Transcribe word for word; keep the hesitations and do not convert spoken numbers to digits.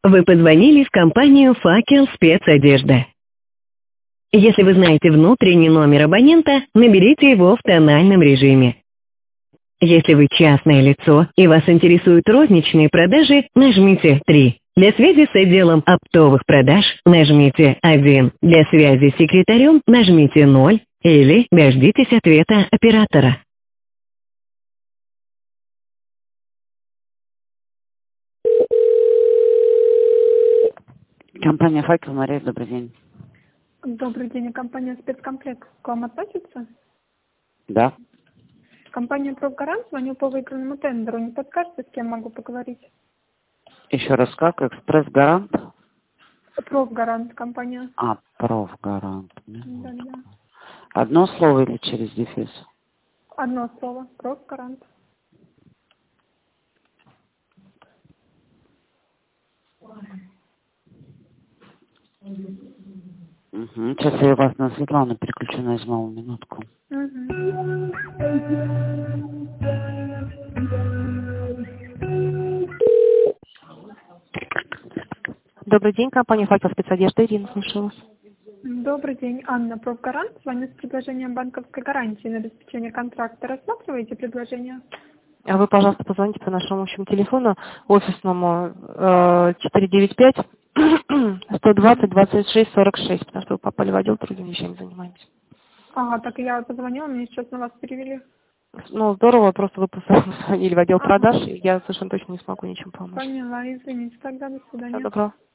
Вы позвонили в компанию «Факел Спецодежда». Если вы знаете внутренний номер абонента, наберите его в тональном режиме. Если вы частное лицо и вас интересуют розничные продажи, нажмите три. Для связи с отделом оптовых продаж нажмите один. Для связи с секретарем нажмите ноль или дождитесь ответа оператора. Компания «Факел», Мария, добрый день. Добрый день, компания «Спецкомплект» к вам относится? Да. Компания «Профгарант», звоню по выигранному тендеру. Не подскажете, с кем могу поговорить? Еще раз как? «Экспресс-гарант»? «Профгарант» компания. А, «Профгарант». Да, да. Одно слово или через дефис? Одно слово. «Профгарант». Угу. Сейчас я вас на Светлану переключу на измалу минутку. Угу. Добрый день, компания «Факел Спецодежда». Ирина, слушаю вас. Добрый день, Анна, «Профгарант». Звоню с предложением банковской гарантии на обеспечение контракта. Рассматриваете предложение? А вы, пожалуйста, позвоните по нашему общему телефону офисному э, четыре девять пять сто двадцать двадцать шесть сорок шесть, потому что вы попали в отдел, другими вещами занимаемся. Ага, так я позвонила, мне сейчас на вас перевели. Ну, здорово, просто вы позвонили в отдел Ага. продаж, и я совершенно точно не смогу ничем помочь. Поняла, извините, тогда до Всего свидания. доброго.